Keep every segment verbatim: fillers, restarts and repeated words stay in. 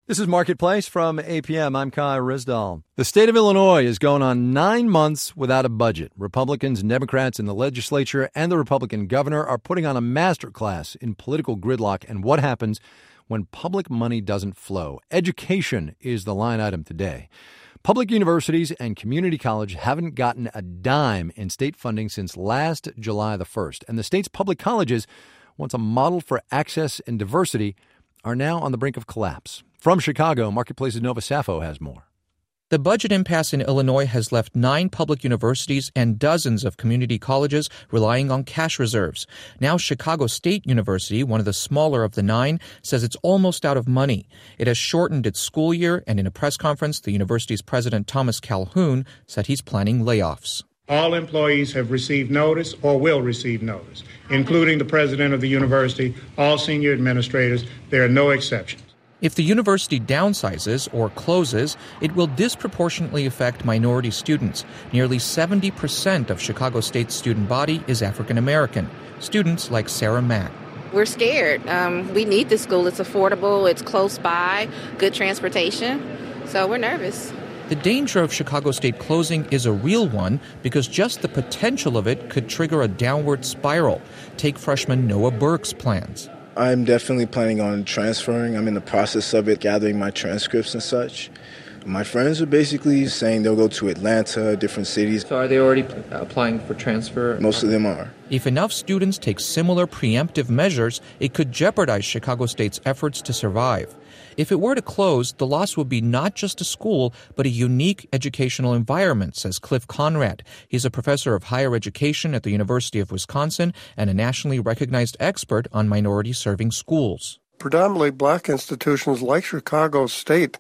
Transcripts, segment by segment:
This is Marketplace from A P M. I'm Kai Risdall. The state of Illinois is going on nine months without a budget. Republicans and Democrats in the legislature and the Republican governor are putting on a masterclass in political gridlock and what happens when public money doesn't flow. Education is the line item today. Public universities and community college haven't gotten a dime in state funding since last July the first. And the state's public colleges, once a model for access and diversity, are now on the brink of collapse. From Chicago, Marketplace's Nova Safo has more. The budget impasse in Illinois has left nine public universities and dozens of community colleges relying on cash reserves. Now Chicago State University, one of the smaller of the nine, says it's almost out of money. It has shortened its school year, and in a press conference, the university's president Thomas Calhoun said he's planning layoffs. All employees have received notice or will receive notice, including the president of the university, all senior administrators. There are no exceptions. If the university downsizes or closes, it will disproportionately affect minority students. Nearly seventy percent of Chicago State's student body is African American. Students like Sarah Mack. We're scared. Um, we need this school. It's affordable. It's close by. Good transportation. So we're nervous. The danger of Chicago State closing is a real one because just the potential of it could trigger a downward spiral. Take freshman Noah Burke's plans. I'm definitely planning on transferring. I'm in the process of it, gathering my transcripts and such. My friends are basically saying they'll go to Atlanta, different cities. So are they already applying for transfer? Most of them are. If enough students take similar preemptive measures, it could jeopardize Chicago State's efforts to survive. If it were to close, the loss would be not just a school, but a unique educational environment, says Cliff Conrad. He's a professor of higher education at the University of Wisconsin and a nationally recognized expert on minority-serving schools. Predominantly black institutions like Chicago State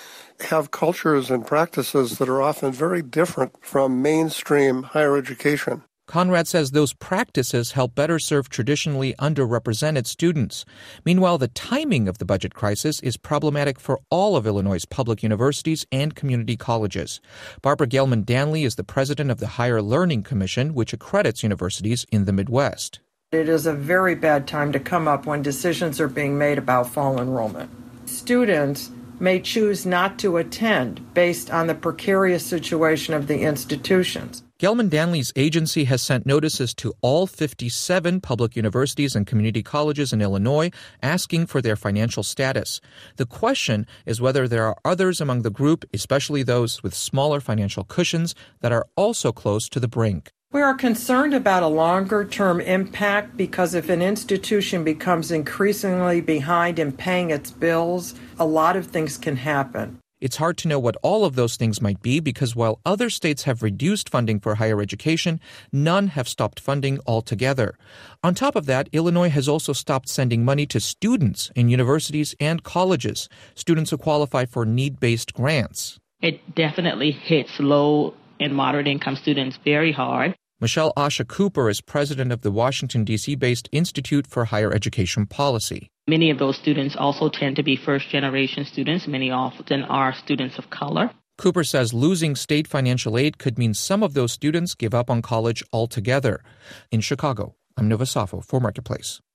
have cultures and practices that are often very different from mainstream higher education. Conrad says those practices help better serve traditionally underrepresented students. Meanwhile, the timing of the budget crisis is problematic for all of Illinois' public universities and community colleges. Barbara Gelman-Danley is the president of the Higher Learning Commission, which accredits universities in the Midwest. It is a very bad time to come up when decisions are being made about fall enrollment. Students may choose not to attend based on the precarious situation of the institutions. Gelman-Danley's agency has sent notices to all fifty-seven public universities and community colleges in Illinois asking for their financial status. The question is whether there are others among the group, especially those with smaller financial cushions, that are also close to the brink. We are concerned about a longer-term impact because if an institution becomes increasingly behind in paying its bills, a lot of things can happen. It's hard to know what all of those things might be because while other states have reduced funding for higher education, none have stopped funding altogether. On top of that, Illinois has also stopped sending money to students in universities and colleges, students who qualify for need-based grants. It definitely hits low and moderate-income students very hard. Michelle Asha Cooper is president of the Washington, D C-based Institute for Higher Education Policy. Many of those students also tend to be first-generation students. Many often are students of color. Cooper says losing state financial aid could mean some of those students give up on college altogether. In Chicago, I'm Nova Safo for Marketplace.